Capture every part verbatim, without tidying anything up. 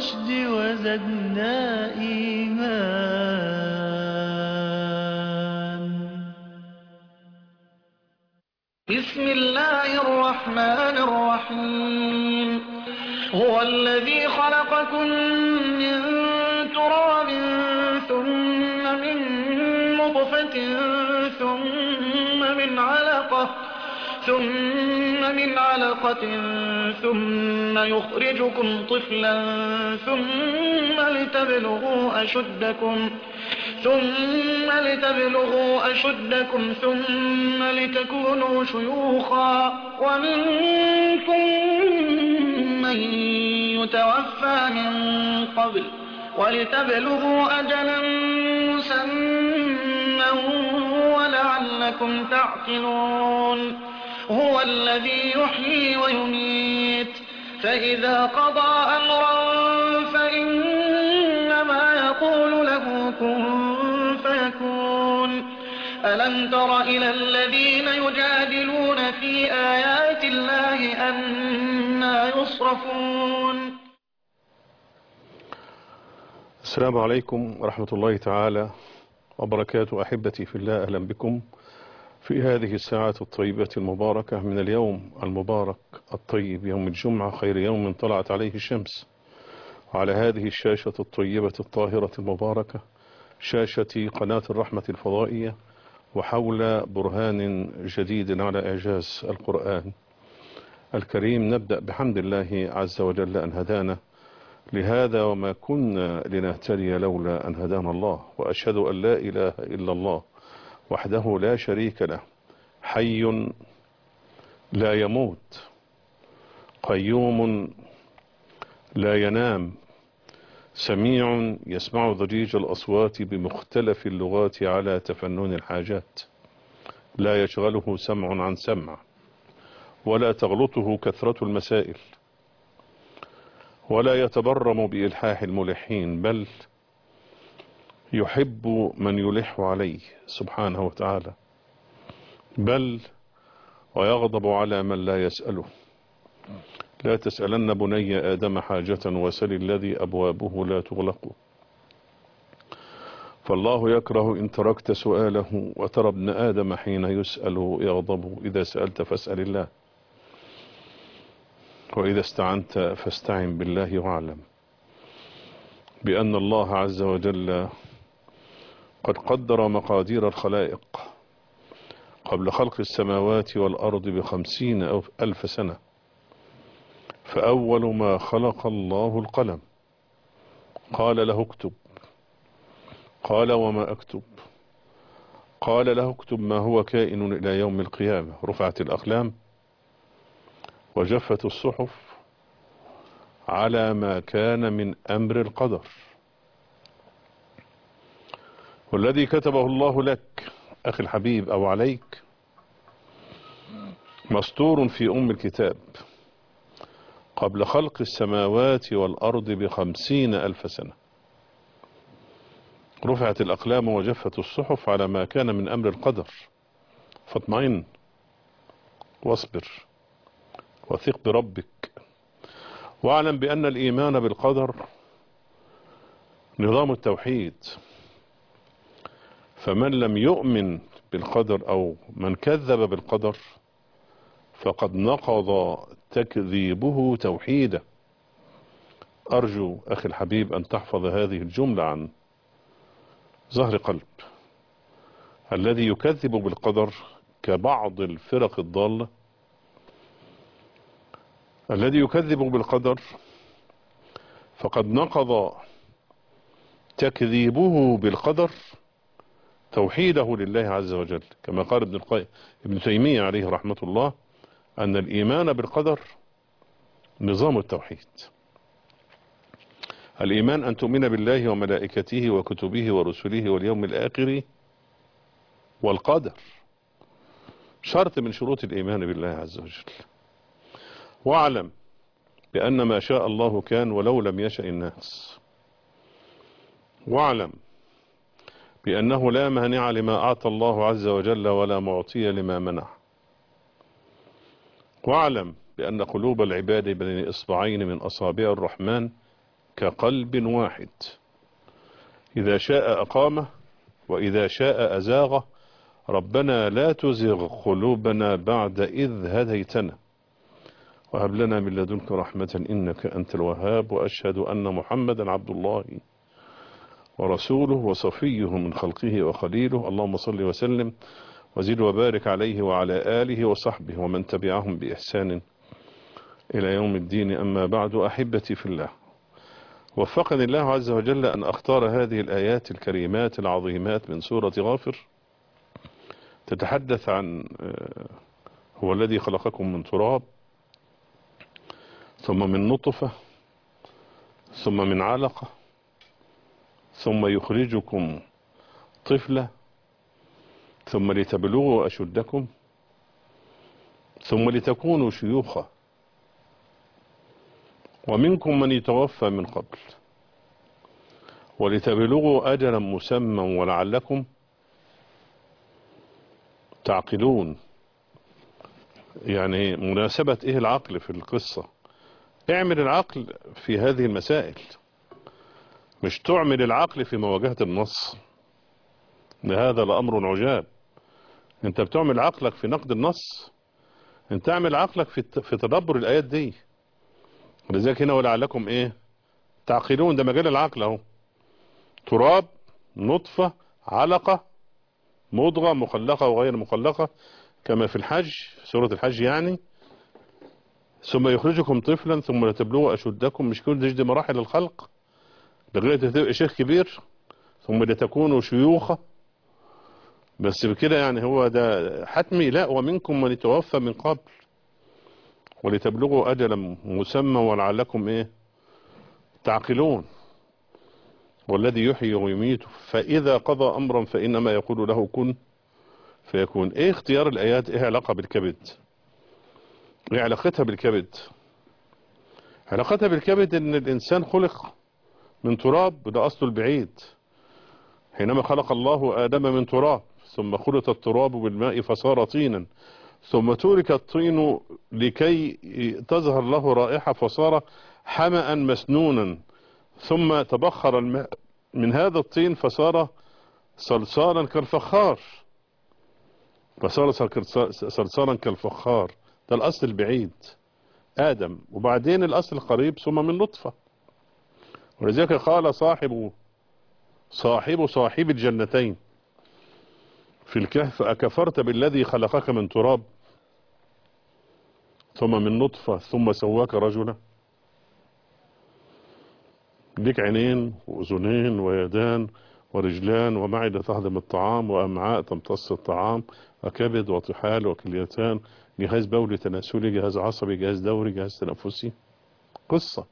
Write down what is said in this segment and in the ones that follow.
الرشد وزدنا إيمان. بسم الله الرحمن الرحيم. هو الذي خلقكم من تراب ثم من نطفة ثم من علقة ثم من علقة ثم يخرجكم طفلا ثم لتبلغوا أشدكم ثم لتبلغوا أشدكم ثم لتكونوا شيوخا ومنكم من يتوفى من قبل ولتبلغوا أجلا مسمى ولعلكم تعقلون. هو الذي يحيي ويميت فإذا قضى أمرا فإنما يقول له كن فيكون. ألم تر إلى الذين يجادلون في آيات الله أنى يصرفون. السلام عليكم ورحمة الله تعالى وبركاته. أحبتي في الله، أهلا بكم في هذه الساعة الطيبة المباركة من اليوم المبارك الطيب، يوم الجمعة، خير يوم طلعت عليه الشمس، وعلى هذه الشاشة الطيبة الطاهرة المباركة، شاشة قناة الرحمة الفضائية، وحول برهان جديد على إعجاز القرآن الكريم. نبدأ بحمد الله عز وجل أن هدانا لهذا، وما كنا لنهتدي لولا أن هدانا الله، وأشهد أن لا إله إلا الله وحده لا شريك له، حي لا يموت، قيوم لا ينام، سميع يسمع ضجيج الأصوات بمختلف اللغات على تفنن الحاجات، لا يشغله سمع عن سمع، ولا تغلطه كثرة المسائل، ولا يتبرم بإلحاح الملحين، بل يحب من يلح عليه سبحانه وتعالى، بل ويغضب على من لا يسأله. لا تسألن بني آدم حاجة وسل الذي أبوابه لا تغلق، فالله يكره إن تركت سؤاله، وترى ابن آدم حين يسأل يغضب. إذا سألت فاسأل الله، وإذا استعنت فاستعن بالله، واعلم بأن الله عز وجل قد قدر مقادير الخلائق قبل خلق السماوات والأرض بخمسين أو ألف سنة. فأول ما خلق الله القلم، قال له اكتب، قال وما أكتب، قال له اكتب ما هو كائن إلى يوم القيامة. رفعت الأقلام وجفت الصحف على ما كان من أمر القدر. والذي كتبه الله لك أخي الحبيب أو عليك مسطور في أم الكتاب قبل خلق السماوات والأرض بخمسين ألف سنة. رفعت الأقلام وجفت الصحف على ما كان من أمر القدر. فاطمئن واصبر وثق بربك، واعلم بأن الإيمان بالقدر نظام التوحيد. فمن لم يؤمن بالقدر أو من كذب بالقدر فقد نقض تكذيبه توحيده. أرجو أخي الحبيب أن تحفظ هذه الجملة عن ظهر قلب. الذي يكذب بالقدر كبعض الفرق الضالة، الذي يكذب بالقدر فقد نقض تكذيبه بالقدر توحيده لله عز وجل، كما قال ابن القيم ابن تيمية عليه رحمة الله أن الإيمان بالقدر نظام التوحيد. الإيمان أن تؤمن بالله وملائكته وكتبه ورسله واليوم الآخر والقدر، شرط من شروط الإيمان بالله عز وجل. واعلم بأن ما شاء الله كان ولو لم يشأ الناس. واعلم بأنه لا مانع لما أعطى الله عز وجل ولا معطي لما منع. واعلم بأن قلوب العباد بين إصبعين من أصابع الرحمن كقلب واحد، إذا شاء أقامه وإذا شاء أزاغه. ربنا لا تزغ قلوبنا بعد إذ هديتنا وهب لنا من لدنك رحمة إنك أنت الوهاب. وأشهد أن محمدا عبد الله ورسوله وصفيه من خلقه وخليله. اللهم صل وسلم وزد وبارك عليه وعلى آله وصحبه ومن تبعهم بإحسان إلى يوم الدين. أما بعد، أحبتي في الله، وفقني الله عز وجل أن أختار هذه الآيات الكريمات العظيمات من سورة غافر، تتحدث عن هو الذي خلقكم من تراب ثم من نطفة ثم من علقة ثم يخرجكم طفلة ثم لتبلغوا أشدكم ثم لتكونوا شيوخا ومنكم من يتوفى من قبل ولتبلغوا أجلا مسمى ولعلكم تعقلون. يعني مناسبة إيه العقل في القصة؟ اعمل العقل في هذه المسائل، مش تعمل العقل في مواجهة النص، هذا لأمر عجاب. انت بتعمل عقلك في نقد النص، انت اعمل عقلك في في تدبر الآيات دي. ولذلك هنا ولعلكم ايه تعقلون، ده مجال العقل اهو. تراب، نطفة، علقة، مضغة مخلقة وغير مخلقة كما في الحج، سورة الحج يعني. ثم يخرجكم طفلا ثم لتبلغوا أشدكم، مش كل دي مراحل الخلق لغاية تبقى شيخ كبير، ثم لتكونوا شيوخا بس بكده يعني هو ده حتمي؟ لا، ومنكم من يتوفى من قبل ولتبلغوا أجلا مسمى ولعلكم ايه تعقلون. والذي يحيي ويميت فإذا قضى أمرا فإنما يقول له كن فيكون. ايه اختيار الآيات؟ ايه علاقة بالكبد؟ ايه علاقتها بالكبد؟ علاقتها بالكبد ان الانسان خلق من تراب، وده اصله البعيد. حينما خلق الله آدم من تراب ثم خلط التراب بالماء فصار طينا ثم ترك الطين لكي تظهر له رائحة فصار حمأ مسنونا ثم تبخر الماء من هذا الطين فصار صلصالا كالفخار فصار صلصالا كالفخار. ده الأصل البعيد آدم، وبعدين الأصل القريب ثم من نطفة. ولذلك قال صاحب صاحب صاحب الجنتين في الكهف أكفرت بالذي خلقك من تراب ثم من نطفة ثم سواك رجلا. ليك عينين وأذنين ويدان ورجلان ومعدة تهضم الطعام وأمعاء تمتص الطعام وكبد وطحال وكليتان، جهاز بولي تناسلي، جهاز عصبي، جهاز دوري، جهاز تنفسي. قصة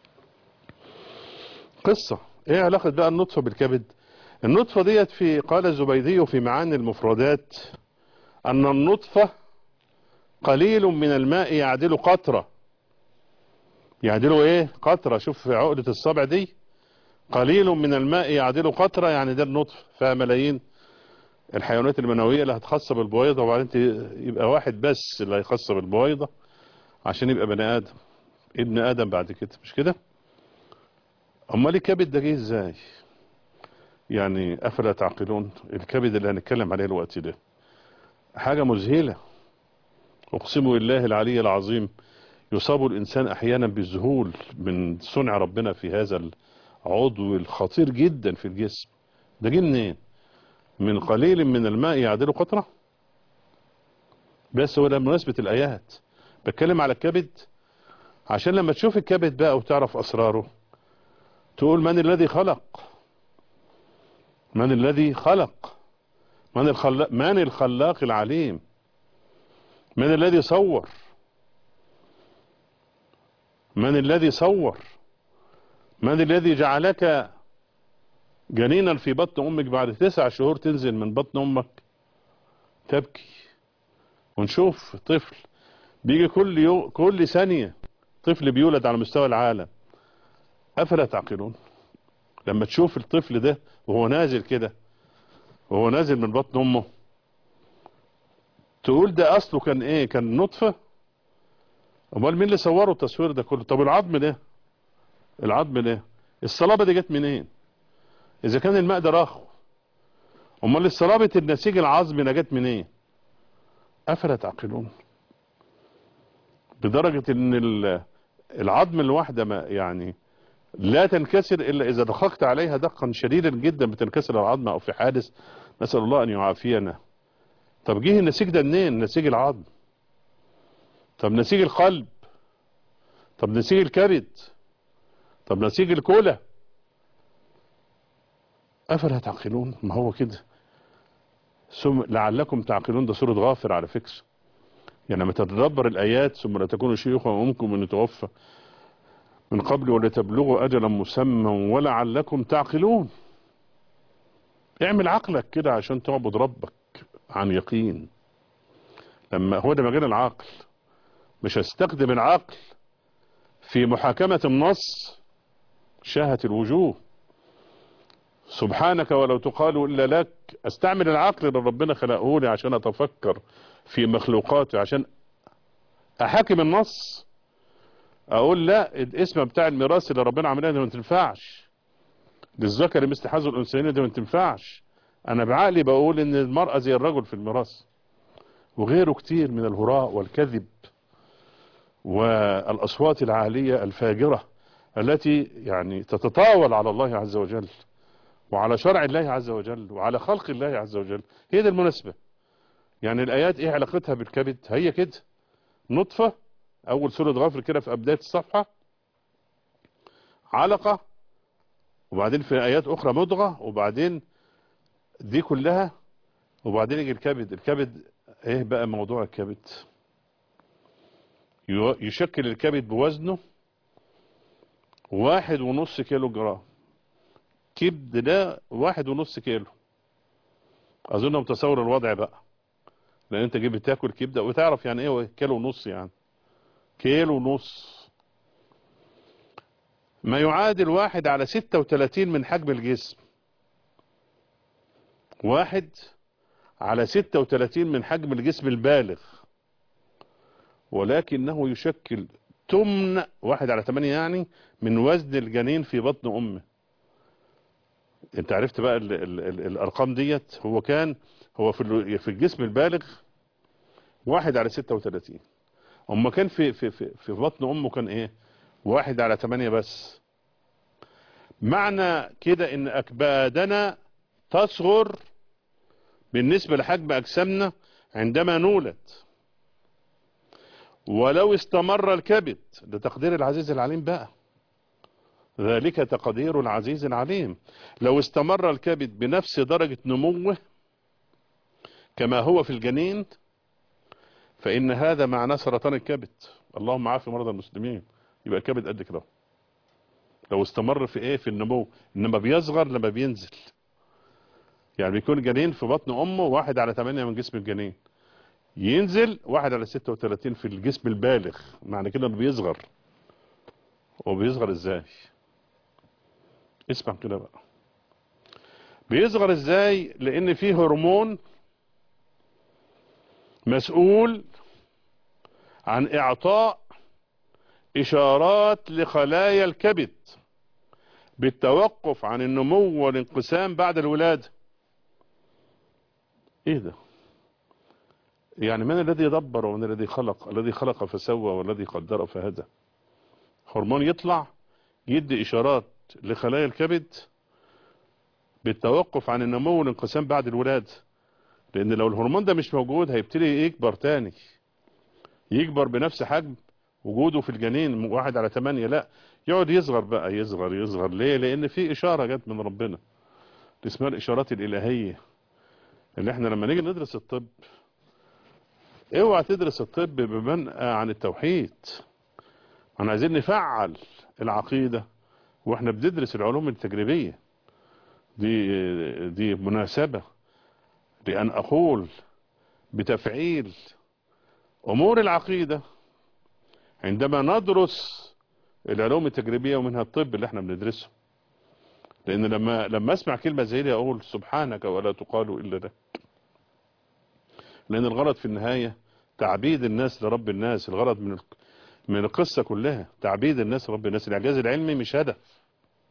قصة ايه علاقة بقى النطفة بالكبد؟ النطفة ديت في قال الزبيدي في معاني المفردات ان النطفة قليل من الماء يعدل قطرة. يعدلوا ايه؟ قطرة. شوف في عقدة الصبع دي، قليل من الماء يعدل قطرة، يعني ده النطفة فيها ملايين الحيوانات المنوية اللي هتخص بالبويضة، وبعدين يبقى واحد بس اللي هيخص بالبويضة عشان يبقى بني آدم، ابن آدم بعد كده، مش كده؟ امال الكبد ده جه ازاي؟ يعني افلا تعقلون؟ الكبد اللي هنتكلم عليه الوقت ده حاجة مذهلة، اقسم بالله العلي العظيم. يصاب الانسان احيانا بالذهول من صنع ربنا في هذا العضو الخطير جدا في الجسم. ده جه منين؟ من قليل من الماء يعدل قطرة. بس ولا مناسبة الايات بتكلم على الكبد، عشان لما تشوف الكبد بقى وتعرف اسراره تقول من الذي خلق؟ من الذي خلق؟ من الخلاق؟ من الخلاق العليم؟ من الذي صور؟ من الذي صور؟ من الذي جعلك جنينا في بطن امك بعد تسع شهور تنزل من بطن امك تبكي؟ ونشوف طفل بيجي كل يوم كل ثانية طفل بيولد على مستوى العالم. افلا تعقلون؟ لما تشوف الطفل ده وهو نازل كده وهو نازل من بطن امه تقول ده اصله كان ايه؟ كان نطفة؟ امال مين اللي صوروا التصوير ده كله؟ طب العظم ده العظم ده الصلابة دي جت منين؟ اذا كان الماء ده رخو، امال الصلابة النسيج العظمي جت منين؟ افلا تعقلون؟ بدرجة ان العظم الواحدة ما يعني لا تنكسر الا اذا دققت عليها دقا شديدا جدا بتنكسر العظم، او في حادث نسأل الله ان يعافينا. طب جه النسيج ده منين؟ نسيج العظم. طب نسيج القلب، طب نسيج الكبد، طب نسيج الكلى. افلا تعقلون؟ ما هو كده. ثم لعلكم تعقلون، ده سورة غافر على فكرة. يعني لما تتدبر الآيات، ثم لا تكونوا شيوخا وأمكم من يتوفى من قبل ولتبلغوا أجلا مسمى ولعلكم تعقلون. اعمل عقلك كده عشان تعبد ربك عن يقين. لما هو ده مجال العقل، مش هستخدم العقل في محاكمة النص شاهت الوجوه. سبحانك ولو تقال إلا لك. استعمل العقل اللي ربنا خلقه لي عشان أتفكر في مخلوقاته، عشان أحاكم النص. أقول لا، الاسم بتاع الميراث اللي ربنا عملها ده ما تنفعش، للذكر مثل حظ الأنثيين ده ما تنفعش. أنا بعقلي بقول إن المرأة زي الرجل في الميراث، وغيره كتير من الهراء والكذب والأصوات العالية الفاجرة التي يعني تتطاول على الله عز وجل وعلى شرع الله عز وجل وعلى خلق الله عز وجل. هي دي المناسبة. يعني الآيات إيه علاقتها بالكبد؟ هي كده نطفة، أول سورة غافر كده في بداية الصفحة، علقة، وبعدين في آيات أخرى مضغة، وبعدين دي كلها، وبعدين يجي الكبد. الكبد إيه بقى موضوع الكبد؟ يشكل الكبد بوزنه واحد ونص كيلو جرام. كبد ده واحد ونص كيلو. أظن متصور الوضع بقى، لأن أنت جيب تاكل كبدة وتعرف يعني إيه كيلو ونص. يعني كيلو ونص ما يعادل واحد على ستة وثلاثين من حجم الجسم. واحد على ستة وثلاثين من حجم الجسم البالغ، ولكنه يشكل تمن واحد على ثمانية يعني من وزن الجنين في بطن أمه. انت عرفت بقى ال ال ال الأرقام ديت. هو كان هو في في الجسم البالغ واحد على ستة وثلاثين، أما كان في في في في بطن أمه كان إيه؟ واحد على ثمانية بس. معنى كده إن أكبادنا تصغر بالنسبة لحجم أجسامنا عندما نولد. ولو استمر الكبد، ده تقدير العزيز العليم بقى، ذلك تقدير العزيز العليم. لو استمر الكبد بنفس درجة نموه كما هو في الجنين، فإن هذا معناه سرطان الكبد. اللهم عافي مرضى المسلمين. يبقى الكبد قد كده لو استمر في ايه؟ في النمو. انما بيصغر لما بينزل. يعني بيكون جنين في بطن امه واحد على ثمانية من جسم الجنين، ينزل واحد على ستة وثلاثين في الجسم البالغ. معنى كده انه بيصغر. وبيصغر ازاي؟ اسمع كده بقى. بيصغر ازاي؟ لان فيه هرمون مسؤول عن اعطاء اشارات لخلايا الكبد بالتوقف عن النمو والانقسام بعد الولادة. ايه ده؟ يعني من الذي يدبر ومن الذي خلق؟ الذي خلق فسوى والذي قدر فهدى. هرمون يطلع يدي اشارات لخلايا الكبد بالتوقف عن النمو والانقسام بعد الولادة. لان لو الهرمون ده مش موجود هيبتدي يكبر تاني، يكبر بنفس حجم وجوده في الجنين واحد على ثمانية. لا، يقعد يصغر بقى، يصغر يصغر. ليه؟ لان في اشارة جت من ربنا اسمها الاشارات الالهية، اللي احنا لما نيجي ندرس الطب، اوعى تدرس الطب بمنأى عن التوحيد. احنا عايزين نفعل العقيدة واحنا بندرس العلوم التجريبية دي. دي مناسبة لان اقول بتفعيل امور العقيدة عندما ندرس العلوم التجريبية ومنها الطب اللي احنا بندرسه. لان لما لما اسمع كلمة زي دي اقول سبحانك ولا تقال الا لك. لان الغرض في النهاية تعبيد الناس لرب الناس. الغرض من من القصة كلها تعبيد الناس لرب الناس. الاعجاز العلمي مش هدف،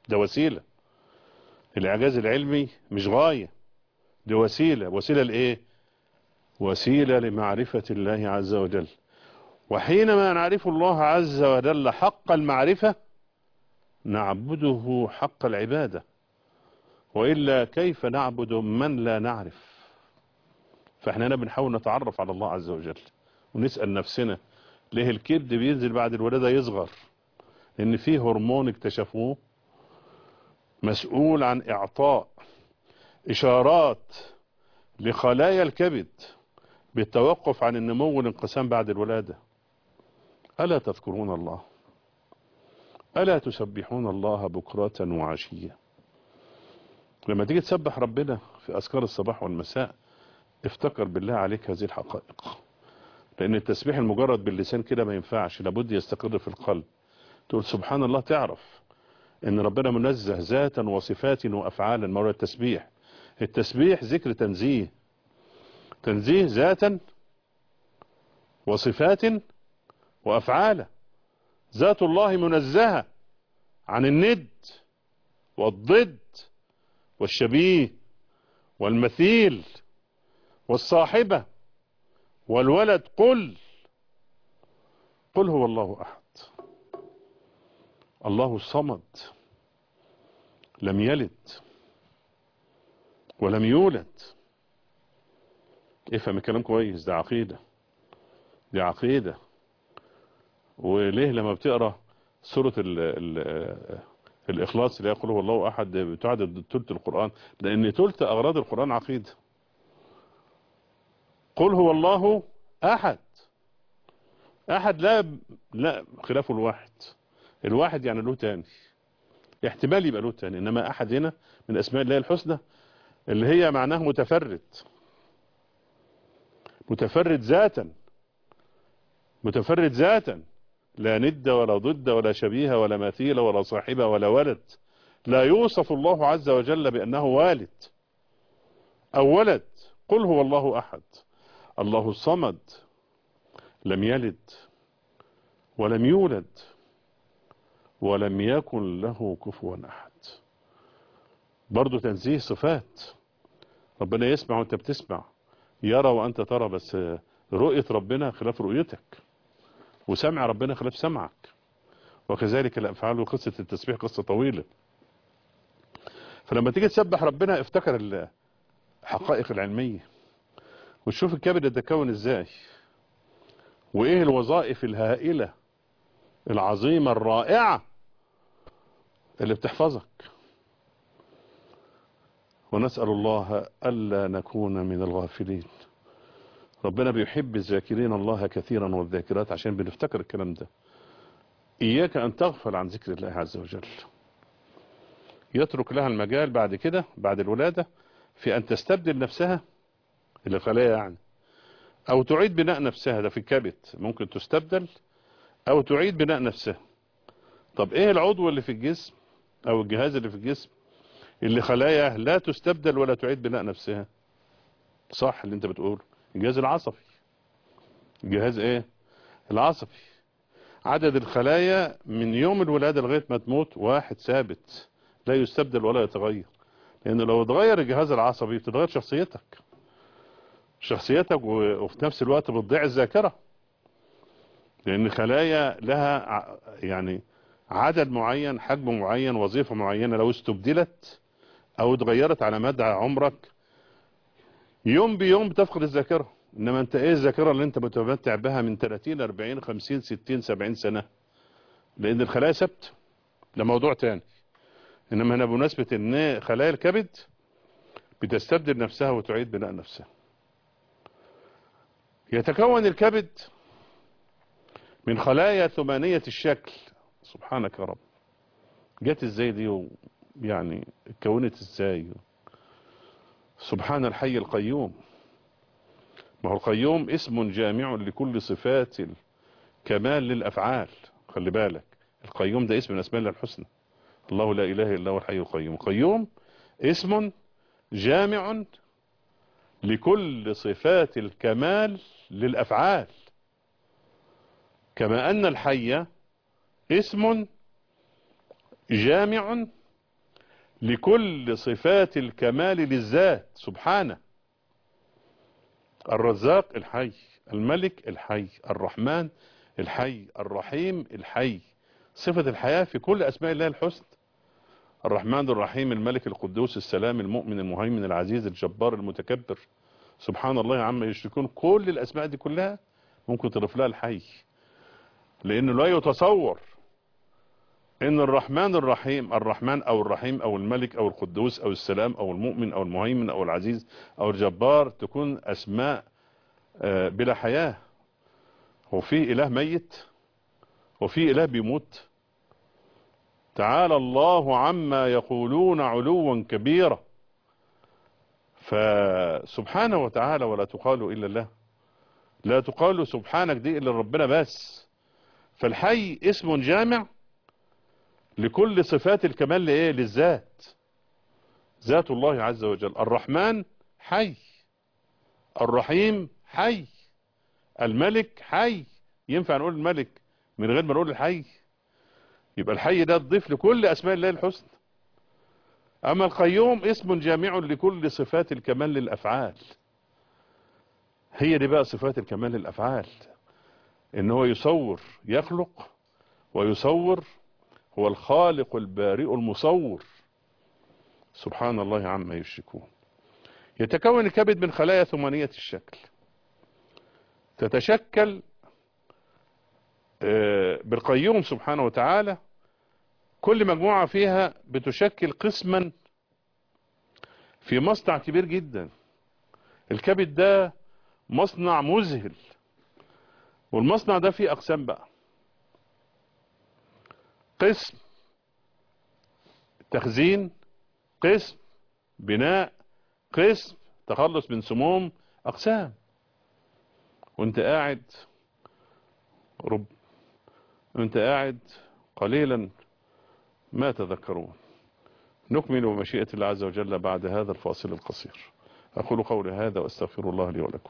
ده وسيلة. الإعجاز العلمي مش غاية، ده وسيلة. وسيلة لإيه؟ وسيلة لمعرفة الله عز وجل. وحينما نعرف الله عز وجل حق المعرفة نعبده حق العبادة، وإلا كيف نعبد من لا نعرف؟ فإحنا هنا بنحاول نتعرف على الله عز وجل ونسأل نفسنا ليه الكبد بينزل بعد الولادة يصغر؟ لأن فيه هرمون اكتشفوه مسؤول عن إعطاء إشارات لخلايا الكبد بالتوقف عن النمو والانقسام بعد الولادة. ألا تذكرون الله؟ ألا تسبحون الله بكرة وعشية؟ لما تيجي تسبح ربنا في أذكار الصباح والمساء افتكر بالله عليك هذه الحقائق، لأن التسبيح المجرد باللسان كده ما ينفعش، لابد يستقر في القلب. تقول سبحان الله، تعرف ان ربنا منزه ذاتا وصفات وافعالا. ما هو التسبيح؟ التسبيح ذكر تنزيه، تنزيه ذاتا وصفات وافعالا. ذات الله منزهة عن الند والضد والشبيه والمثيل والصاحبة والولد. قل قل هو الله احد الله الصمد لم يلد ولم يولد. افهم الكلام كويس، ده عقيدة، دي عقيدة. وليه لما بتقرأ سورة ال ال الإخلاص اللي يقول هو الله أحد بتعدد ثلث القرآن؟ لأن ثلث أغراض القرآن عقيدة. قل هو الله أحد، أحد لا لا خلافه الواحد. الواحد يعني له تاني، احتمال يبقى له تاني، انما احد هنا من اسماء الله الحسنى اللي هي معناه متفرد، متفرد ذاتا، متفرد ذاتا، لا ند ولا ضد ولا شبيه ولا مثيل ولا صاحبة ولا ولد. لا يوصف الله عز وجل بأنه والد أو ولد. قل هو الله أحد الله الصمد لم يلد ولم يولد ولم يكن له كفوا أحد. برضو تنزيه صفات. ربنا يسمع وانت بتسمع، يرى وانت ترى، بس رؤية ربنا خلاف رؤيتك، وسمع ربنا خلاف سمعك، وكذلك الأفعال. وقصة التسبيح قصة طويلة. فلما تيجي تسبح ربنا افتكر الحقائق العلمية، وتشوف الكبد يتكون ازاي، وايه الوظائف الهائلة العظيمة الرائعة اللي بتحفظك. ونسأل الله ألا نكون من الغافلين. ربنا بيحب الذاكرين الله كثيرا والذاكرات، عشان بنفتكر الكلام ده. إياك أن تغفل عن ذكر الله عز وجل. يترك لها المجال بعد كده بعد الولادة في أن تستبدل نفسها الخلايا يعني، أو تعيد بناء نفسها. ده في الكبد ممكن تستبدل أو تعيد بناء نفسها. طب إيه العضو اللي في الجسم أو الجهاز اللي في الجسم اللي خلايا لا تستبدل ولا تعيد بناء نفسها؟ صح اللي انت بتقول، الجهاز العصبي. الجهاز ايه؟ العصبي. عدد الخلايا من يوم الولادة لغاية ما تموت واحد ثابت لا يستبدل ولا يتغير، لأنه لو اتغير الجهاز العصبي بتتغير شخصيتك شخصيتك وفي نفس الوقت بتضيع الذاكرة، لأن خلايا لها يعني عدد معين، حجم معين، وظيفة معينة. لو استبدلت أو اتغيرت على مدى عمرك يوم بيوم بتفقد الذاكرة. إنما أنت إيه الذاكرة اللي أنت متمتع بها من ثلاثين أربعين خمسين ستين سبعين سنة؟ لأن الخلايا ثابتة، ده موضوع تاني. إنما هنا بمناسبة إن خلايا الكبد بتستبدل نفسها وتعيد بناء نفسها. يتكون الكبد من خلايا ثمانية الشكل. سبحانك يا رب، جت ازاي دي؟ يعني اتكونت ازاي؟ سبحان الحي القيوم. ما هو القيوم اسم جامع لكل صفات الكمال للأفعال. خلي بالك، القيوم ده اسم من اسماء الله الحسنى. الله لا إله إلا هو الحي القيوم. القيوم اسم جامع لكل صفات الكمال للأفعال، كما أن الحي اسم جامع لكل صفات الكمال للذات سبحانه. الرزاق الحي، الملك الحي، الرحمن الحي، الرحيم الحي. صفة الحياة في كل أسماء الله الحسنى. الرحمن الرحيم، الملك القدوس السلام المؤمن المهيمن العزيز الجبار المتكبر. سبحان الله عما يشركون. كل الأسماء دي كلها ممكن تضيف لها الحي، لأنه لا يتصور ان الرحمن الرحيم، الرحمن او الرحيم او الملك او القدوس او السلام او المؤمن او المهيمن او العزيز او الجبار تكون اسماء بلا حياة. هو في اله ميت؟ وفي اله بيموت؟ تعالى الله عما يقولون علوا كبيرا. فسبحانه وتعالى ولا تقال الا الله، لا تقال سبحانك دي الا ربنا بس. فالحي اسم جامع لكل صفات الكمال لإيه؟ للذات، ذات الله عز وجل. الرحمن حي، الرحيم حي، الملك حي. ينفع نقول الملك من غير ما نقول الحي؟ يبقى الحي ده تضيف لكل أسماء الله الحسنى. أما القيوم اسم جامع لكل صفات الكمال للأفعال. هي دي بقى صفات الكمال للأفعال، إن هو يصور، يخلق ويصور. هو الخالق البارئ المصور سبحان الله عما يشركون. يتكون الكبد من خلايا ثمانية الشكل، تتشكل بالقيوم سبحانه وتعالى. كل مجموعة فيها بتشكل قسما في مصنع كبير جدا. الكبد ده مصنع مذهل، والمصنع ده فيه أقسام بقى. قسم تخزين، قسم بناء، قسم تخلص من سموم، أقسام. وانت قاعد رب وانت قاعد قليلا ما تذكرون. نكمل بمشيئة الله عز وجل بعد هذا الفاصل القصير. أقول قولي هذا وأستغفر الله لي ولكم.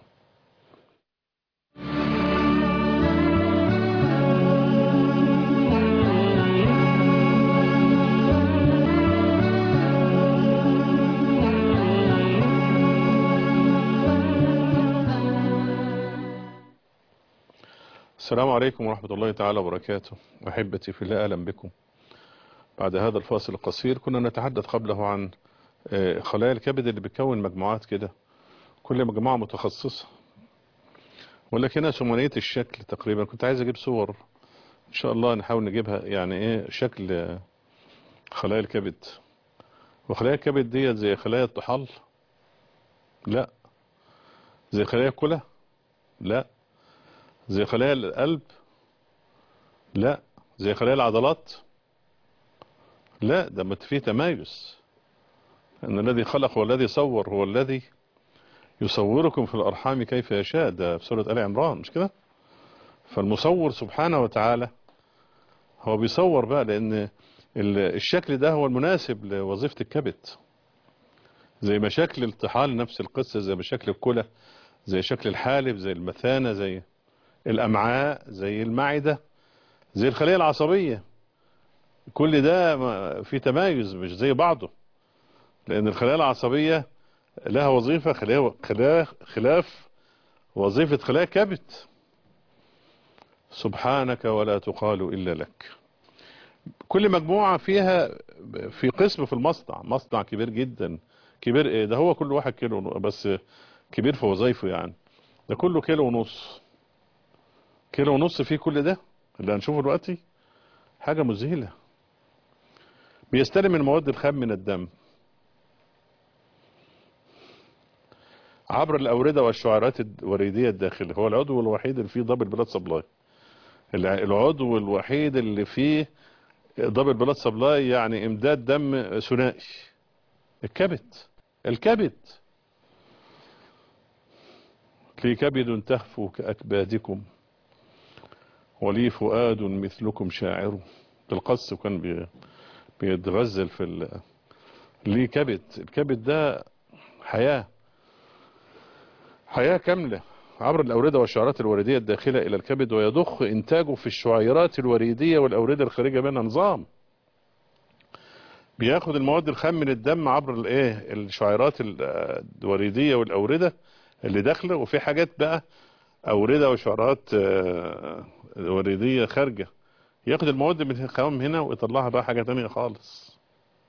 السلام عليكم ورحمة الله تعالى وبركاته. أحبتي في الله، أهلا بكم. بعد هذا الفاصل القصير كنا نتحدث قبله عن خلايا الكبد اللي بتكون مجموعات كده، كل مجموعة متخصصة، ولكنها ثمانية الشكل تقريبا. كنت عايز أجيب صور إن شاء الله نحاول نجيبها، يعني إيه شكل خلايا الكبد. وخلايا الكبد دي زي خلايا الطحال؟ لا. زي خلايا الكلى؟ لا. زي خلايا القلب؟ لا. زي خلايا العضلات؟ لا. ده فيه تمايز، ان الذي خلق والذي صور هو الذي يصوركم في الارحام كيف يشاء. ده في سورة آل عمران، مش كده؟ فالمصور سبحانه وتعالى هو بيصور بقى، لان الشكل ده هو المناسب لوظيفة الكبد. زي مشاكل الطحال نفس القصة، زي مشاكل الكلى، زي شكل الحالب، زي المثانة، زي الأمعاء، زي المعدة، زي الخلية العصبية. كل ده في تمايز، مش زي بعضه، لأن الخلايا العصبية لها وظيفة خلاف خلاف وظيفة خلايا الكبد. سبحانك ولا تقال إلا لك. كل مجموعة فيها في قسم في المصنع، مصنع كبير جدا. كبير ايه ده؟ هو كل واحد كيلو بس، كبير في وظيفه يعني. ده كله كيلو ونص، كيلو ونص فيه كل ده اللي هنشوفه دلوقتي. حاجة مذهلة. بيستلم المواد الخام من الدم عبر الأوردة والشعيرات الوريدية الداخلية. هو العضو الوحيد اللي فيه دبل بلاد سبلاي، العضو الوحيد اللي فيه دبل بلاد سبلاي، يعني امداد دم ثنائي. الكبد. الكبد لي كبد تهفو كأكبادكم ولي فؤاد مثلكم شاعر. القص كان بيتغزل في ال... ليه كبد. الكبد ده حياة، حياة كاملة عبر الأوردة والشعيرات الوريدية الداخلة إلى الكبد، ويضخ إنتاجه في الشعيرات الوريدية والأوردة الخارجة منها. نظام بياخد المواد الخام من الدم عبر الايه الشعيرات الوريديه والاورده اللي داخله، وفي حاجات بقى اورده وشعيرات وريديه خارجه، ياخد المواد من الخام هنا ويطلعها بقى حاجه تانية خالص.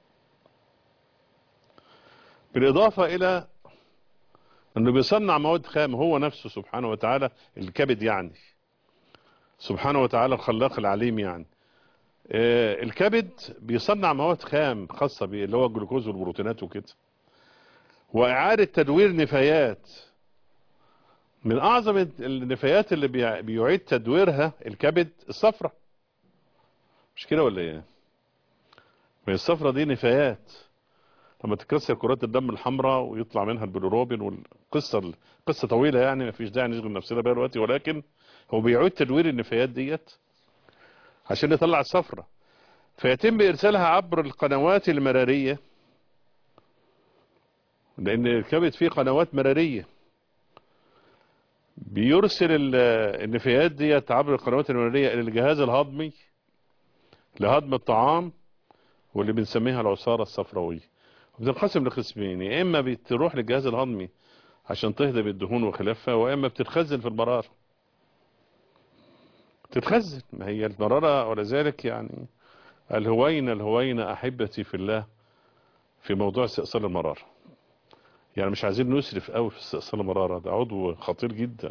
بالاضافه الى انه بيصنع مواد خام هو نفسه سبحانه وتعالى، الكبد يعني سبحانه وتعالى الخلاق العليم يعني. آه الكبد بيصنع مواد خام خاصة بيه اللي هو الجلوكوز والبروتينات وكده، واعادة تدوير نفايات. من اعظم النفايات اللي بيعيد تدويرها الكبد الصفرة، مش كده ولا ايه؟ ما الصفرة دي نفايات لما تكسر كرات الدم الحمراء ويطلع منها البيليروبين، والقصة قصة طويلة يعني ما فيش داعي نشغل نفسنا بيها دلوقتي، ولكن هو بيعيد تدوير النفايات ديت عشان يطلع الصفرة، فيتم ارسالها عبر القنوات المرارية، لان الكبد فيه قنوات مرارية، بيرسل النفايات ديت عبر القنوات المرارية الى الجهاز الهضمي لهضم الطعام، واللي بنسميها العصارة الصفراوية. بتنقسم لقسمين، يا اما بتروح للجهاز الهضمي عشان تهضم الدهون وخلافها، واما بتتخزن في المرارة. تتخزن، ما هي المرارة ولذلك يعني الهوينة الهوينة احبتي في الله في موضوع استئصال المرارة. يعني مش عايزين نسرف قوي في استئصال المرارة، ده عضو خطير جدا.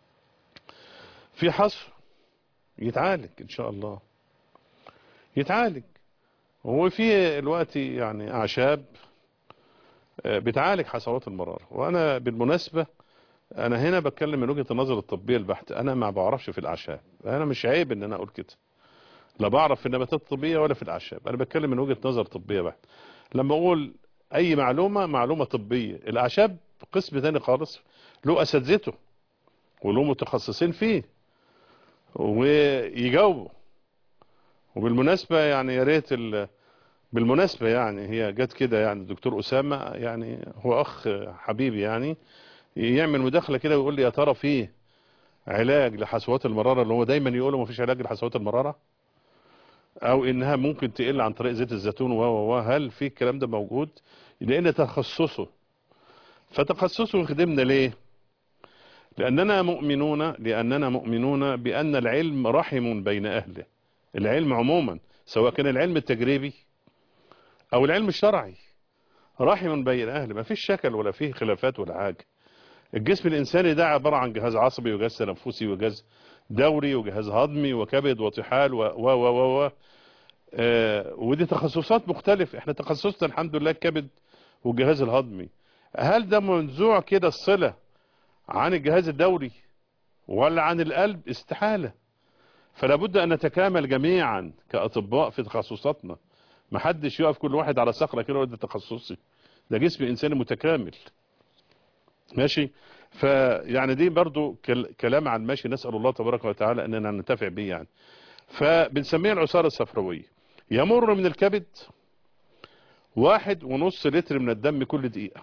في حصر يتعالج ان شاء الله، يتعالج. وهو في الوقت يعني اعشاب بتعالج حصوات المرارة. وانا بالمناسبة انا هنا بتكلم من وجهة النظر الطبية البحتة، انا ما بعرفش في الاعشاب، انا مش عيب ان انا اقول كده، لا بعرف في النباتات الطبية ولا في الاعشاب، انا بتكلم من وجهة نظر طبية بحتة. لما اقول اي معلومة معلومة طبية، الاعشاب قسم تاني خالص، له اساتذته وله متخصصين فيه ويجاوبوا. وبالمناسبة يعني يا ريت بالمناسبة يعني هي جت كده، يعني الدكتور أسامة يعني هو أخ حبيبي، يعني يعمل مداخلة كده ويقول لي يا ترى فيه علاج لحصوات المرارة، اللي هو دايما يقولوا ما فيش علاج لحصوات المرارة، أو إنها ممكن تقل عن طريق زيت الزيتون و و هل في الكلام ده موجود؟ لأن تخصصه، فتخصصه يخدمنا ليه؟ لأننا مؤمنون لأننا مؤمنون بأن العلم رحم بين أهله. العلم عموما سواء كان العلم التجريبي أو العلم الشرعي رحم بين أهله، ما فيش شكل ولا فيه خلافات ولا حاجة. الجسم الإنساني ده عبارة عن جهاز عصبي وجهاز تنفسي وجهاز دوري وجهاز هضمي وكبد وطحال و و و و آه ودي تخصصات مختلفة. احنا تخصصنا الحمد لله الكبد والجهاز الهضمي. هل ده منزوع كده الصلة عن الجهاز الدوري ولا عن القلب؟ استحالة. فلا بد أن نتكامل جميعا كأطباء في تخصصاتنا، ما حدش يقف كل واحد على صخرة كده وده تخصصي، ده جسم إنساني متكامل. ماشي. فيعني دي برضو كلام عن ماشي، نسأل الله تبارك وتعالى أننا ننتفع به يعني. فبنسميها العصارة الصفراوية. يمر من الكبد واحد ونص لتر من الدم كل دقيقة.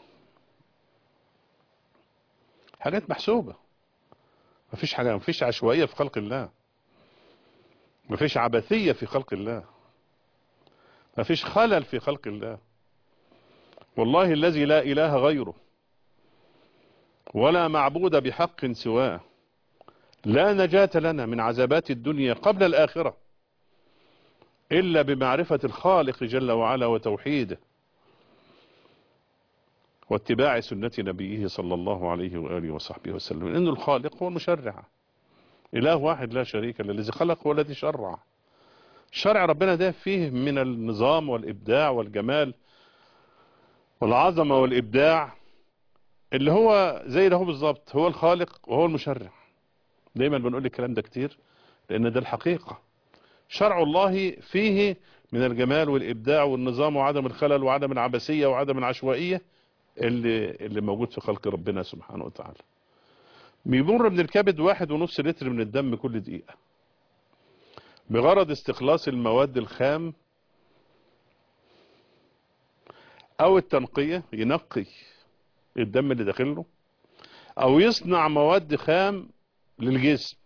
حاجات محسوبة، مفيش حاجة، مفيش عشوائية في خلق الله، مفيش عبثية في خلق الله، مفيش خلل في خلق الله. والله الذي لا إله غيره ولا معبود بحق سواه، لا نجاة لنا من عذابات الدنيا قبل الآخرة إلا بمعرفة الخالق جل وعلا وتوحيده واتباع سنة نبيه صلى الله عليه وآله وصحبه وسلم. إنه الخالق هو المشرع، إله واحد لا شريك له، الذي خلق هو الذي شرع. شرع ربنا ده فيه من النظام والإبداع والجمال والعظمة والإبداع، اللي هو زي ده هو بالظبط، هو الخالق وهو المشرع. دايما بنقول الكلام ده كتير لأن ده الحقيقة. شرع الله فيه من الجمال والإبداع والنظام وعدم الخلل وعدم العبثية وعدم العشوائية اللي, اللي موجود في خلق ربنا سبحانه وتعالى. بيمر من الكبد واحد ونص لتر من الدم كل دقيقة بغرض استخلاص المواد الخام او التنقية، ينقي الدم اللي داخله او يصنع مواد خام للجسم.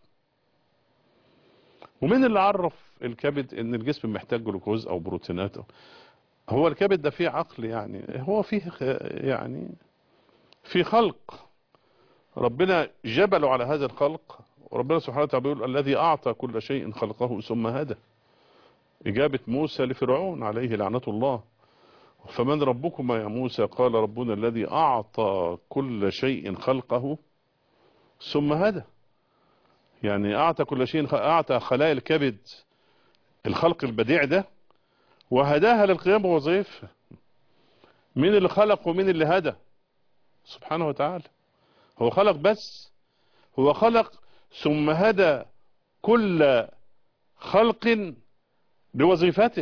ومن اللي عرف الكبد ان الجسم محتاج جلوكوز او بروتينات؟ هو الكبد ده فيه عقل يعني، هو فيه يعني في خلق ربنا جبله على هذا الخلق. وربنا سبحانه وتعالى بيقول الذي أعطى كل شيء خلقه ثم هدى. إجابة موسى لفرعون عليه لعنة الله. فمن ربكما يا موسى؟ قال ربنا الذي أعطى كل شيء خلقه ثم هدى. يعني أعطى كل شيء، أعطى خلايا الكبد الخلق البديع ده وهداها للقيام بوظيفها. مين اللي خلق ومين اللي هدى؟ سبحانه وتعالى. هو خلق بس، هو خلق ثم هدى كل خلق بوظيفته.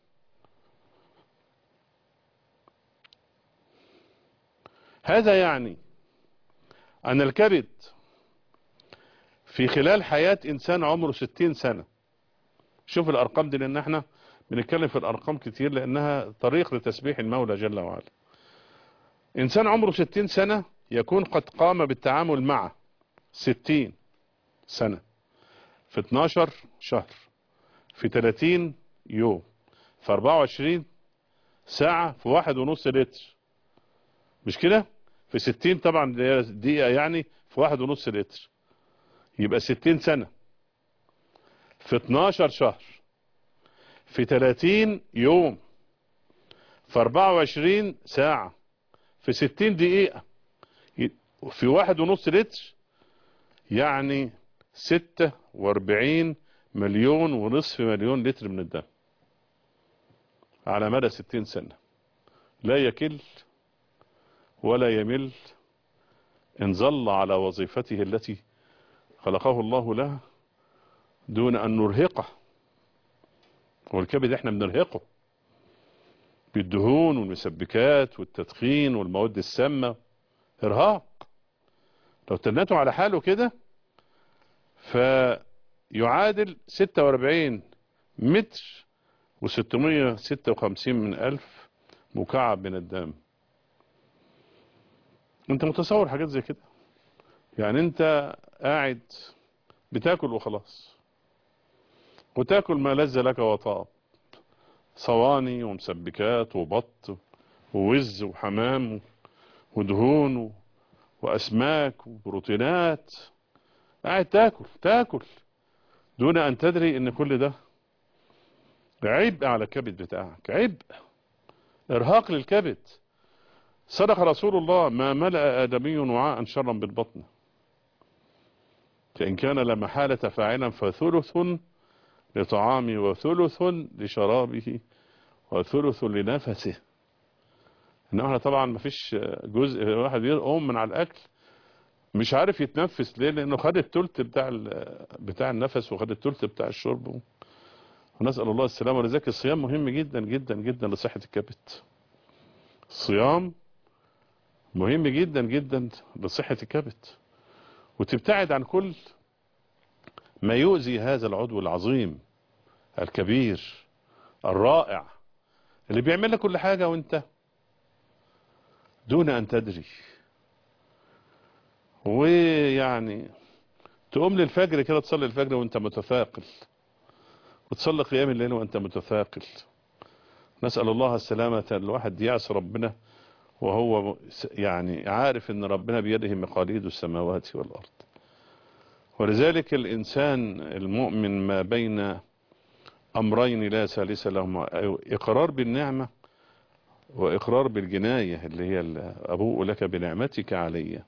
هذا يعني أن الكبد في خلال حياة إنسان عمره ستين سنة، شوف الأرقام دي لأن احنا بنتكلم في الأرقام كتير لأنها طريق لتسبيح المولى جل وعلا. إنسان عمره ستين سنة يكون قد قام بالتعامل مع ستين سنة في اتناشر شهر في تلاتين يوم في اربعة وعشرين ساعة في واحد ونص لتر، مش كده؟ في ستين طبعا دقيقة يعني في واحد ونص لتر، يبقى ستين سنة في اتناشر شهر في تلاتين يوم في اربعة وعشرين ساعة في ستين دقيقة في واحد ونص لتر، يعني ستة واربعين مليون ونصف مليون لتر من الدم على مدى ستين سنة. لا يكل ولا يمل إن ظل على وظيفته التي خلقه الله لها دون أن نرهقه. والكبد احنا بنرهقه بالدهون والمسبكات والتدخين والمواد السامة، إرهاق. لو تنته على حاله كده فيعادل ستة واربعين متر وستمائة وستة وخمسين من ألف مكعب من الدم. انت متصور حاجات زي كده؟ يعني انت قاعد بتاكل وخلاص، وتاكل ما لذ لك وطاب، صواني ومسبكات وبط ووز وحمام ودهون وأسماك وبروتينات، قاعد تاكل تاكل دون أن تدري أن كل ده عبء على الكبد بتاعك، عبء، إرهاق للكبد. صدق رسول الله ما ملأ آدمي وعاء شرا بالبطن، فإن كان لمحالة فاعلا فثلث لطعامه وثلث لشرابه وثلث لنفسه. إنما طبعا ما فيش جزء واحد يقوم من على الأكل مش عارف يتنفس. ليه؟ لأنه خد التلت بتاع بتاع النفس وخد التلت بتاع الشرب، ونسأل الله السلامة. ولذلك الصيام مهم جدا جدا جدا لصحة الكبد. الصيام مهم جدا جدا لصحة الكبد، وتبتعد عن كل ما يؤذي هذا العضو العظيم الكبير الرائع اللي بيعمل لك كل حاجة وانت دون ان تدري. ويعني تقوم للفجر كده تصلي الفجر وانت متثاقل، وتصلي قيام الليل وانت متثاقل. نسأل الله السلامة. الواحد يعصي ربنا وهو يعني عارف ان ربنا بيده مقاليد السماوات والارض. ولذلك الانسان المؤمن ما بين امرين لا ثالث لهما، اقرار بالنعمة واقرار بالجناية اللي هي ابوء لك بنعمتك علي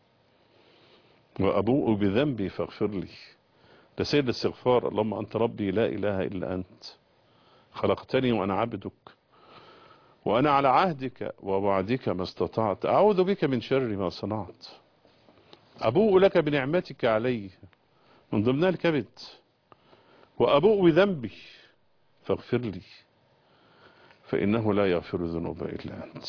وابوء بذنبي فاغفر لي. ده سيد الاستغفار. اللهم انت ربي لا اله الا انت خلقتني وانا عبدك وأنا على عهدك ووعدك ما استطعت، أعوذ بك من شر ما صنعت، أبوء لك بنعمتك علي من ضمنها الكبد، وأبوء بذنبي فاغفر لي فإنه لا يغفر الذنوب إلا أنت.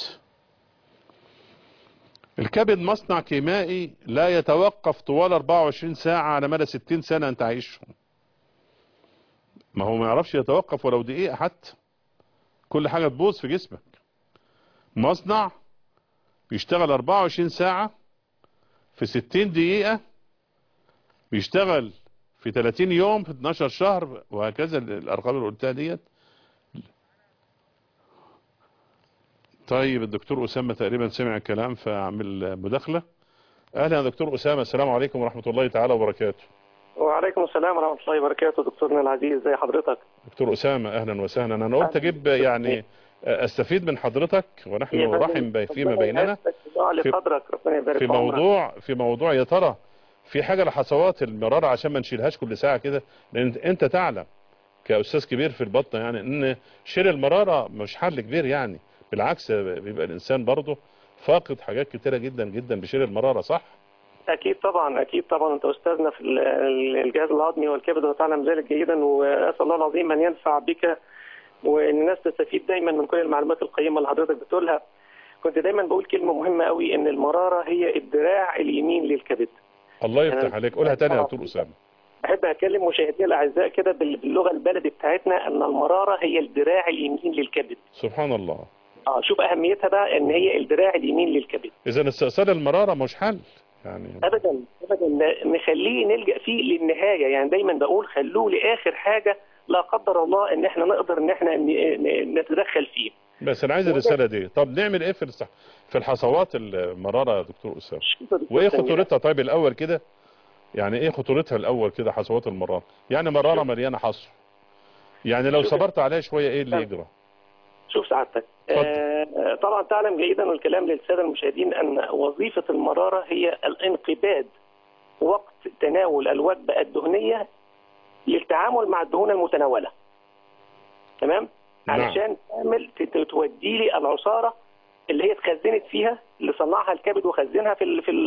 الكبد مصنع كيميائي لا يتوقف طوال اربعة وعشرين ساعة على مدى ستين سنة أنت عايشهم. ما هو ما يعرفش يتوقف ولو دقيقة حتى، كل حاجة تبوظ في جسمك. مصنع بيشتغل اربعة وعشرين ساعة في ستين دقيقة، بيشتغل في تلاتين يوم في اتناشر شهر، وهكذا الارقام اللي قلتها ديت. طيب الدكتور أسامة تقريبا سمع الكلام فأعمل مداخلة. أهلا يا دكتور أسامة، السلام عليكم ورحمة الله تعالى وبركاته. وعليكم السلام ورحمة الله وبركاته. دكتورنا العزيز زي حضرتك؟ دكتور أسامة أهلا وسهلا. أنا قلت أجيب يعني أستفيد من حضرتك ونحن رحم فيما بيننا في, في موضوع في موضوع يا ترى في حاجة لحصوات المرارة عشان ما نشيلهاش كل ساعة كده، لأن أنت تعلم كأستاذ كبير في البطن يعني إن شيل المرارة مش حل كبير، يعني بالعكس بيبقى الإنسان برضه فاقد حاجات كتيرة جدا جدا بشيل المرارة، صح؟ أكيد طبعا أكيد طبعا. أنت أستاذنا في الجهاز الهضمي والكبد وتعلم ذلك جيدا، وأسأل الله العظيم أن ينفع بك وإن الناس تستفيد دايما من كل المعلومات القيمة اللي حضرتك بتقولها. كنت دايما بقول كلمة مهمة قوي، إن المرارة هي الدراع اليمين للكبد. الله يفتح عليك، قولها تاني يا دكتور أسامة. أحب أكلم مشاهدينا الأعزاء كده باللغة البلدي بتاعتنا، أن المرارة هي الدراع اليمين للكبد. سبحان الله. اه شوف أهميتها بقى، إن هي الدراع اليمين للكبد. إذا استئصال المرارة مش حل يعني ابدا ابدا، نخليه نلجا فيه للنهايه. يعني دايما بقول خلوه لاخر حاجه لا قدر الله ان احنا نقدر ان احنا نتدخل فيه. بس انا عايز الرساله دي. طب نعمل ايه في في الحصوات المراره يا دكتور اسامه؟ وايه خطورتها؟ طيب الاول كده يعني ايه خطورتها الاول كده حصوات المراره؟ يعني مراره مليانه حصو، يعني لو صبرت عليها شويه ايه اللي يجرى؟ شوف سعادتك، آه طبعا تعلم جيدا، والكلام للساده المشاهدين، ان وظيفه المراره هي الانقباض وقت تناول الوجبه الدهنيه للتعامل مع الدهون المتناوله. تمام؟ نعم. علشان تعمل تودي لي العصاره اللي هي اتخزنت فيها، اللي صنعها الكبد وخزنها في في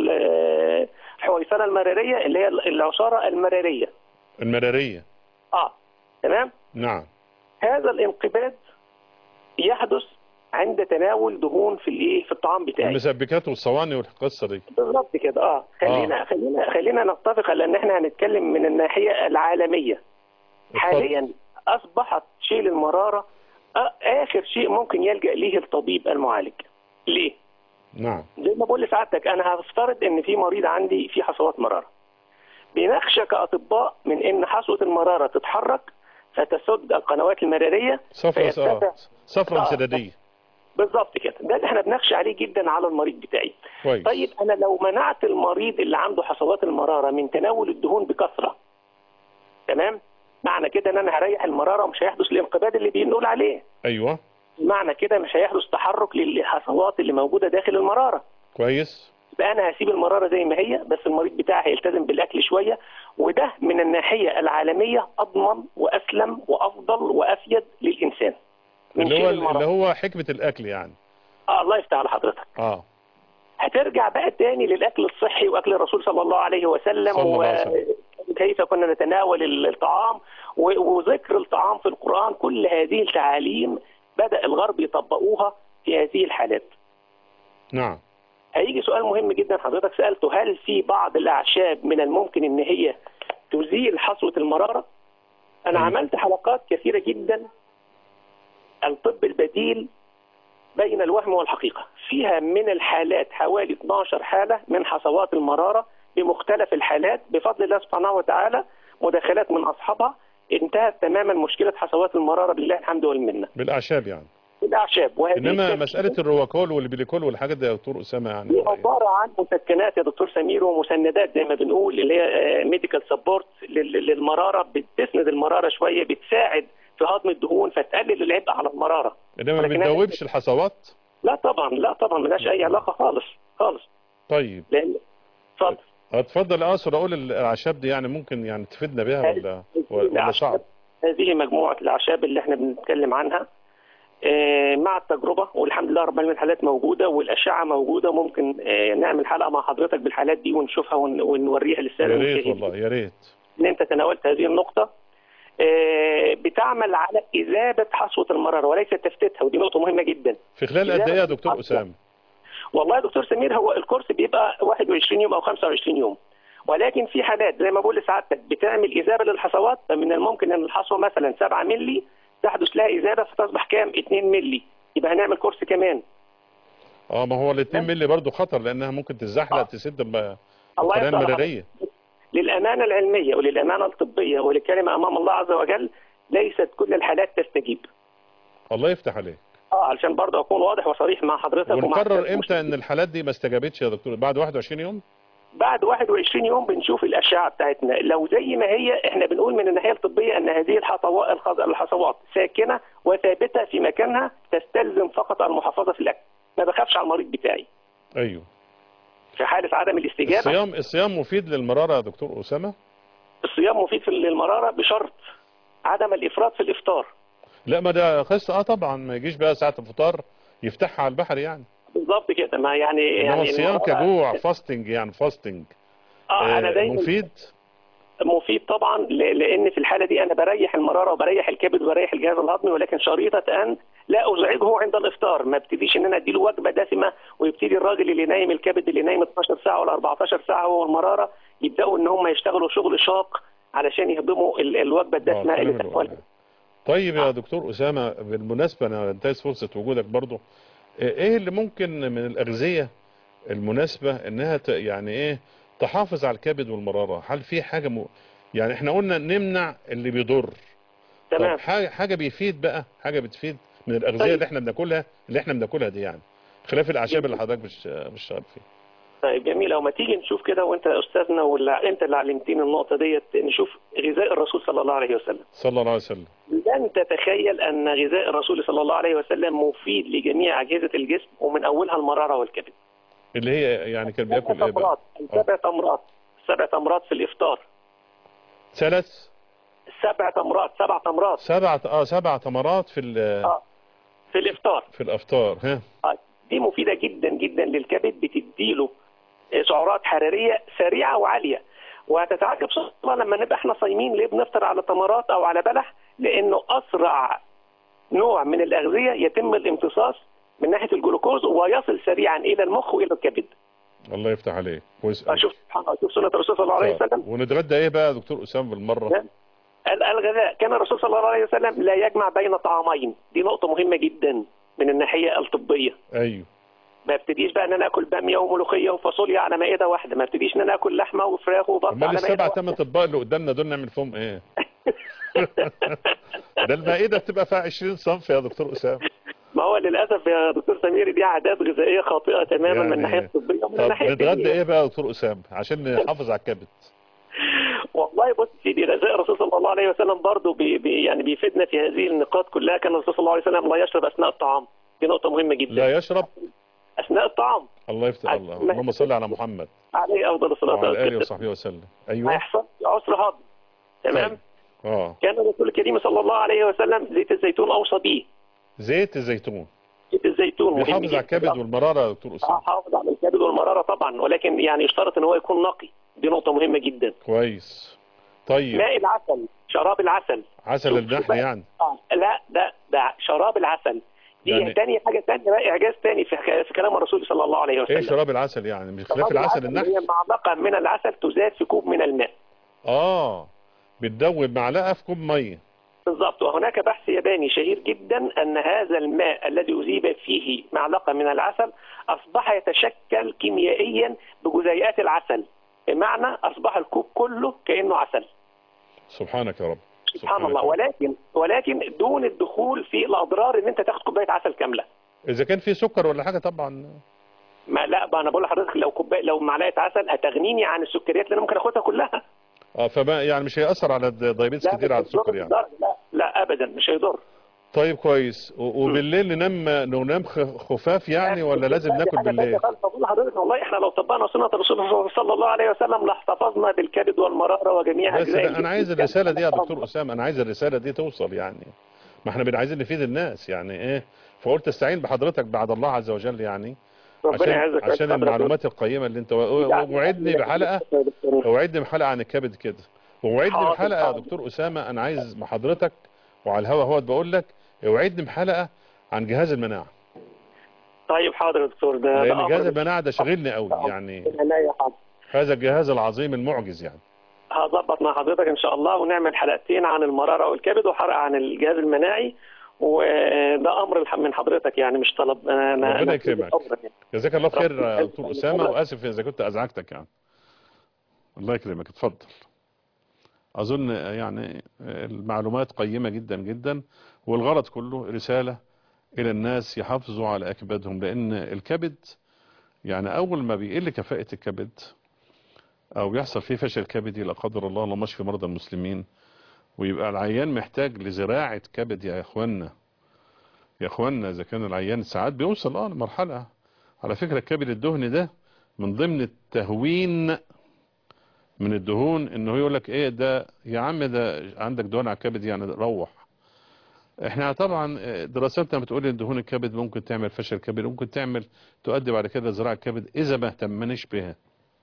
الحويصله المراريه، اللي هي العصاره المراريه. المراريه. اه تمام؟ نعم. هذا الانقباض يحدث عند تناول دهون في الايه في الطعام بتاعي، المسبكات والصواني والقصه دي. بالظبط كده. اه خلينا آه. خلينا خلينا نتفق على ان احنا هنتكلم من الناحيه العالميه. حاليا اصبحت شيل المراره اخر شيء ممكن يلجا ليه الطبيب المعالج. ليه؟ نعم. زي ما بقول لسعادتك، انا هفترض ان في مريض عندي في حصوات مراره، بنخشى كاطباء من ان حصوه المراره تتحرك فتسد القنوات المراريه، صفرة صفرة انسداديه. بالظبط كده، ده اللي احنا بنخشى عليه جدا على المريض بتاعي. كويس. طيب انا لو منعت المريض اللي عنده حصوات المراره من تناول الدهون بكثره، تمام؟ معنى كده ان انا هريح المراره ومش هيحدث الانقباض اللي بنقول عليه. ايوه. معنى كده مش هيحدث تحرك للحصوات اللي موجوده داخل المراره. كويس. يبقى انا هسيب المراره زي ما هي، بس المريض بتاعي هيلتزم بالاكل شويه، وده من الناحيه العالميه اضمن واسلم وافضل وافيد للانسان. اللي هو اللي هو حكمه الاكل يعني. اه الله يفتح على حضرتك. اه هترجع بقى تاني للاكل الصحي واكل الرسول صلى الله عليه وسلم، وكيف كنا نتناول الطعام وذكر الطعام في القرآن. كل هذه التعاليم بدأ الغرب يطبقوها في هذه الحالات. نعم. هيجي سؤال مهم جدا حضرتك سألته، هل في بعض الأعشاب من الممكن ان هي تزيل حصوة المرارة؟ انا م. عملت حلقات كثيرة جدا، الطب البديل بين الوهم والحقيقة، فيها من الحالات حوالي اثناشر حالة من حصوات المرارة بمختلف الحالات بفضل الله سبحانه وتعالى، مداخلات من أصحابها انتهت تماما مشكلة حصوات المرارة بالله الحمد والمنة. بالأعشاب يعني. بالأعشاب. إنما مسألة الرواكول والبليكول والحاجات دي يا دكتور أسامة يعني دي عبارة عن مسكنات يا دكتور سمير ومسندات زي ما بنقول، اللي هي ميديكال سبورت للمرارة، بتسند المرارة شوية، بتساعد في هضم الدهون فتقلل العبء على المرارة. إنما ما بتدوبش الحصوات؟ لا طبعا لا طبعا، ملهاش أي علاقة خالص خالص. طيب. لأن اتفضل. اتفضل. اقصد اقول الاعشاب دي يعني ممكن يعني تفيدنا بها ولا ولا صعب؟ هذه مجموعه الاعشاب اللي احنا بنتكلم عنها مع التجربه، والحمد لله رب العالمين الحالات موجوده والاشعه موجوده. ممكن نعمل حلقه مع حضرتك بالحالات دي ونشوفها ونوريها للساده المشاهدين. يا ريت والله يا ريت ان انت تناولت هذه النقطه. بتعمل على اذابه حصوه المراره وليس تفتيتها، ودي نقطه مهمه جدا. في خلال قد ايه يا دكتور اسامه؟ والله يا دكتور سمير هو الكورس بيبقى واحد وعشرين يوم او خمسة وعشرين يوم، ولكن في حالات زي ما بقول لسعادتك بتعمل اذابه للحصوات، فمن الممكن ان الحصوه مثلا سبعة مللي تحدث لها اذابه فتصبح كام؟ اتنين مللي، يبقى هنعمل كورس كمان. اه ما هو ال اتنين مللي برضه خطر، لانها ممكن تتزحلق آه. تسد القناه المراريه. للامانه العلميه وللامانه الطبيه وللكلمه امام الله عز وجل، ليست كل الحالات تستجيب. الله يفتح عليك. اه علشان برضه اكون واضح وصريح مع حضرتك. ونقرر امتى ان الحالات دي ما استجابتش يا دكتور؟ بعد واحد وعشرين يوم؟ بعد واحد وعشرين يوم بنشوف الاشعه بتاعتنا، لو زي ما هي احنا بنقول من الناحيه الطبيه ان هذه الحصوات الحصوات ساكنه وثابته في مكانها، تستلزم فقط المحافظه في الاكل، ما بخافش على المريض بتاعي. ايوه. في حاله عدم الاستجابه. الصيام الصيام مفيد للمراره يا دكتور اسامه؟ الصيام مفيد للمراره بشرط عدم الافراط في الافطار. لا ما ده قصه اه طبعا، ما يجيش بقى ساعه الفطار يفتحها على البحر يعني. بالظبط كده، ما يعني يعني الصيام كجوع فاستنج يعني فاستنج اه انا دايما مفيد. مفيد طبعا، لان في الحاله دي انا بريح المراره وبريح الكبد وبريح الجهاز الهضمي، ولكن شريطه ان لا ازعجه عند الافطار، ما ابتديش ان انا اديله وجبه دسمه ويبتدي الراجل اللي نايم الكبد اللي نايم اتناشر ساعه ولا اربعتاشر ساعه هو المراره يبداوا ان هم يشتغلوا شغل شاق علشان يهضموا الوجبه الدسمه اللي تحولها. طيب يا دكتور اسامه، بالمناسبه انا انتهز فرصه وجودك برضو، ايه اللي ممكن من الاغذيه المناسبه انها يعني ايه تحافظ على الكبد والمراره؟ هل في حاجه م... يعني احنا قلنا نمنع اللي بيضر. تمام. طب حاجه حاجه بيفيد بقى، حاجه بتفيد من الاغذيه طيب. اللي احنا بناكلها اللي احنا بناكلها دي يعني، خلاف الاعشاب اللي حضرتك مش مش شغال فيها. طيب جميل، لو ما تيجي نشوف كده وانت يا استاذنا ولا انت اللي علمتني النقطه ديت، نشوف غذاء الرسول صلى الله عليه وسلم. صلى الله عليه وسلم. لن تتخيل ان غذاء الرسول صلى الله عليه وسلم مفيد لجميع اجهزه الجسم ومن اولها المراره والكبد. اللي هي يعني كان بياكل ايه بقى؟ سبع تمرات، سبع تمرات في الافطار. ثلاث سبع تمرات، سبع تمرات. سبع اه سبع تمرات في ال اه في الافطار. في الافطار ها. آه. دي مفيده جدا جدا للكبد، بتديله سعرات حراريه سريعه وعاليه. وهتتعجب سبحان لما نبقى احنا صايمين ليه بنفطر على تمرات او على بلح؟ لانه اسرع نوع من الاغذيه يتم الامتصاص من ناحيه الجلوكوز ويصل سريعا الى المخ والى الكبد. الله يفتح عليك، كويس. شوف شوف سنه الرسول صلى الله عليه وسلم. ونتغدى ايه بقى يا دكتور اسامه بالمره؟ الغذاء كان الرسول صلى الله عليه وسلم لا يجمع بين طعامين، دي نقطه مهمه جدا من الناحيه الطبيه. ايوه. ما ابتديش بقى ان انا اكل باميه وملوخيه وفاصوليا على مائده واحده، ما ابتديش ان انا اكل لحمه وفراخ وبط على مائده واحده. امال السبع ثمان اطباق اللي قدامنا دول نعمل فيهم ايه؟ ده المائده بتبقى فيها عشرين صنف يا دكتور اسامه. ما هو للاسف يا دكتور سمير دي عادات غذائيه خاطئه تماما يعني من الناحيه الطبيه ومن الناحيه الدينيه. نتغدى ايه بقى يا دكتور اسامه عشان نحافظ على الكبد؟ والله بص سيدي، غذاء الرسول صلى الله عليه وسلم برضه بي بي يعني بيفيدنا في هذه النقاط كلها. كان الرسول صلى الله عليه وسلم لا يشرب اثناء الطعام، دي نقطه مهمه جدا. لا يشرب اثناء الطعام. الله يفتح الله، اللهم صل على محمد عليه افضل الصلاه والسلام وعلى اله وصحبه وسلم. ايوه. هيحصل عسر هضم. تمام. اه كان الرسول الكريم صلى الله عليه وسلم زيت الزيتون اوصى به. زيت الزيتون زيت الزيتون بيحافظ على الكبد والمراره يا دكتور اسامه. اه حافظ على الكبد والمراره طبعا، ولكن يعني يشترط ان هو يكون نقي، دي نقطه مهمه جدا. كويس. طيب ماء العسل، شراب العسل. عسل النحل يعني؟ اه لا ده ده شراب العسل دي يعني تاني حاجه ثانيه بقى، اعجاز ثاني في في كلام الرسول صلى الله عليه وسلم. ايه شراب العسل يعني؟ مش خلاف العسل النحل؟ هي معلقه من العسل تزاد في كوب من الماء. اه بتدوب معلقه في كوب ميه. بالضبط. وهناك بحث ياباني شهير جدا ان هذا الماء الذي اذيب فيه معلقه من العسل اصبح يتشكل كيميائيا بجزيئات العسل، بمعنى اصبح الكوب كله كانه عسل. سبحانك يا رب. سبحان الله. ولكن ولكن دون الدخول في الاضرار ان انت تاخد كوبايه عسل كامله. اذا كان في سكر ولا حاجه طبعا. ما لا بقى انا بقول لحضرتك لو كوبايه لو معلقه عسل هتغنيني عن السكريات اللي انا ممكن اخدها كلها. اه فما يعني مش هيأثر على الدايابيتس كتير على السكر يعني؟ لا لا ابدا مش هيضر. طيب كويس. وبالليل ننام ننام خفاف يعني ولا لازم ناكل بالليل؟ بقول لحضرتك والله احنا لو طبقنا سنه الرسول صلى الله عليه وسلم لاحتفظنا بالكبد والمراره وجميع بس انا عايز الرساله دي يا دكتور اسامه، انا عايز الرساله دي توصل يعني، ما احنا عايزين نفيد الناس يعني ايه، فقلت استعين بحضرتك بعد الله عز وجل يعني عشان عشان المعلومات القيمه اللي انت وعدني بحلقه وعدني بحلقه عن الكبد كده، ووعدني بحلقه يا دكتور اسامه انا عايز مع حضرتك وعلى الهوا هو بقول لك اوعدني بحلقه عن جهاز المناعه. طيب حاضر يا دكتور. ده لان جهاز المناعه ده شاغلني قوي يعني، هذا الجهاز العظيم المعجز يعني. هظبط مع حضرتك ان شاء الله ونعمل حلقتين عن المراره والكبد وحلقه عن الجهاز المناعي، وده امر من حضرتك يعني مش طلب. انا ربنا يكرمك. جزاك الله خير يا دكتور اسامه، واسف اذا كنت ازعجتك يعني. الله يكرمك، اتفضل. اظن يعني المعلومات قيمه جدا جدا، والغرض كله رساله إلى الناس يحافظوا على أكبادهم، لأن الكبد يعني أول ما بيقل كفاءة الكبد أو يحصل فيه فشل كبدي لا قدر الله، اللهم اشف مرضى المسلمين، ويبقى العيان محتاج لزراعة كبد يا إخواننا يا إخواننا إذا كان العيان ساعات بيوصل آه لمرحلة. على فكرة الكبد الدهني ده من ضمن التهوين من الدهون، إنه يقول لك إيه ده يا عم ده عندك دهون على الكبد يعني روح. احنا طبعا دراستنا بتقول ان دهون الكبد ممكن تعمل فشل كبد، ممكن تعمل تؤدي بعد كده زراعة كبد اذا ما اهتمناش بها.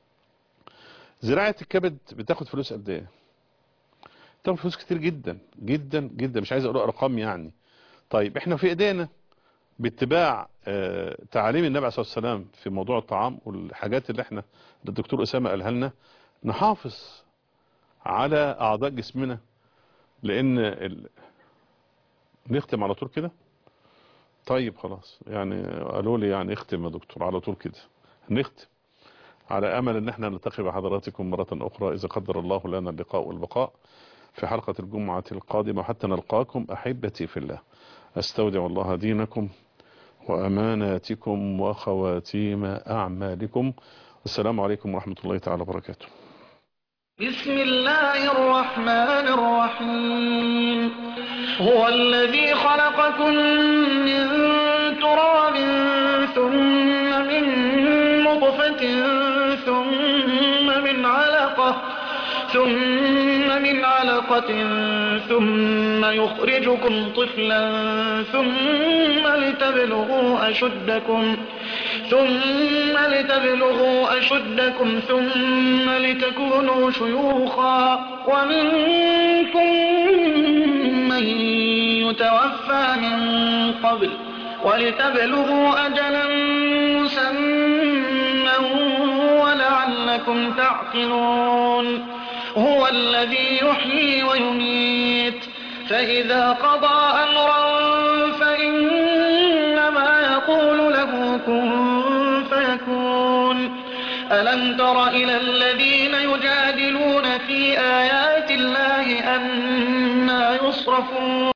زراعة الكبد بتاخد فلوس قد ايه؟ بتاخد فلوس كتير جدا جدا جدا، مش عايز اقول ارقام يعني. طيب احنا في ايدينا باتباع اه تعاليم النبي عليه الصلاة والسلام في موضوع الطعام والحاجات اللي احنا اللي الدكتور اسامة قالها لنا، نحافظ على اعضاء جسمنا. لان ال... نختم على طول كده. طيب خلاص يعني قالوا لي يعني اختم يا دكتور على طول كده، نختم على امل ان احنا نلتقي بحضراتكم مرة اخرى اذا قدر الله لنا اللقاء والبقاء في حلقة الجمعة القادمة. حتى نلقاكم احبتي في الله، استودع الله دينكم واماناتكم وخواتيم اعمالكم. السلام عليكم ورحمة الله تعالى وبركاته. بسم الله الرحمن الرحيم. هو الذي خلقكم من تراب ثم من نطفة ثم من علقة ثم من علقة ثم يخرجكم طفلا ثم لتبلغوا أشدكم ثم لتبلغوا أشدكم ثم لتكونوا شيوخا ومنكم من يتوفى من قبل ولتبلغوا أجلا مسمى ولعلكم تعقلون. هو الذي يحيي ويميت فإذا قضى أمرا فإنما يقول له كن فيكون. ألم تر إلى الذين يجادلون في آيات الله أنى يصرفون.